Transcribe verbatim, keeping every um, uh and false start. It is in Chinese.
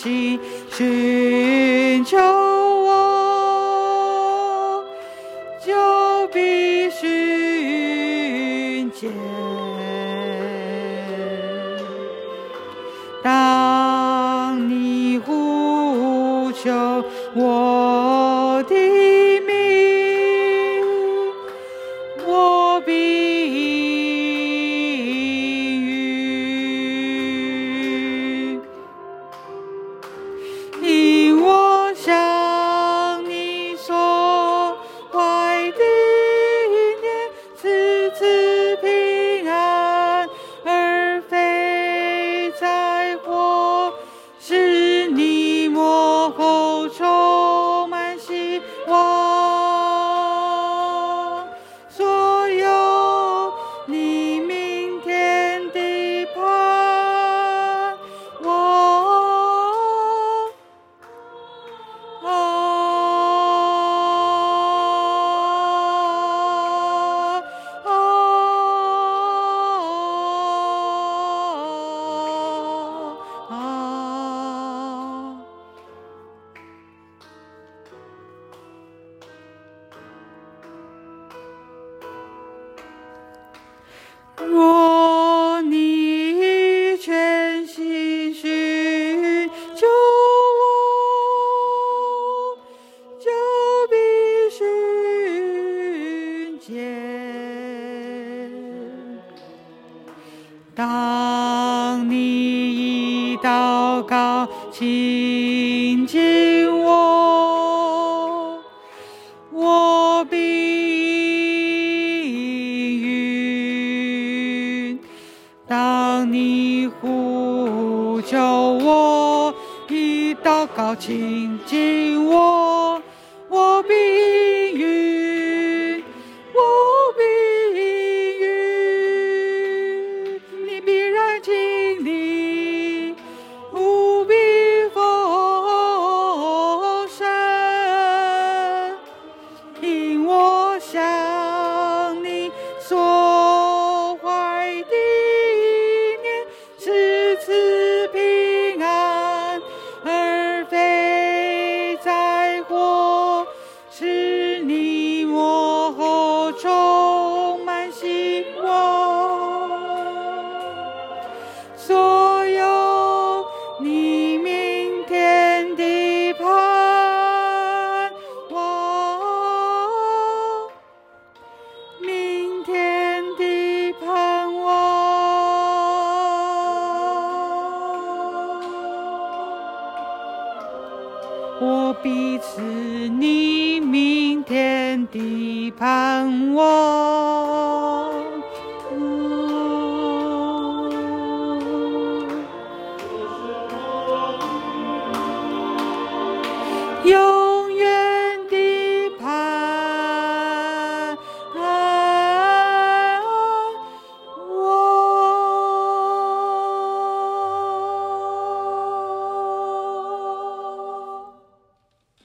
心寻求我，就必寻见。当你呼求我的名，我必应允，因我向你所怀的念，次次平安，而非灾祸，使你末后充满希望。所有你明天的盼望，啊啊啊！若你全心寻求我，就必寻见。当你以祷告亲近我，我必应允。当你呼求我，以祷告亲近我，我必应允，我必应允。你必然经历无比丰盛，因我向你所怀的念，是赐平安，而非灾祸，使你末后充满希望。所有你明天的盼望，明天的盼望，我必赐你明天的盼望。有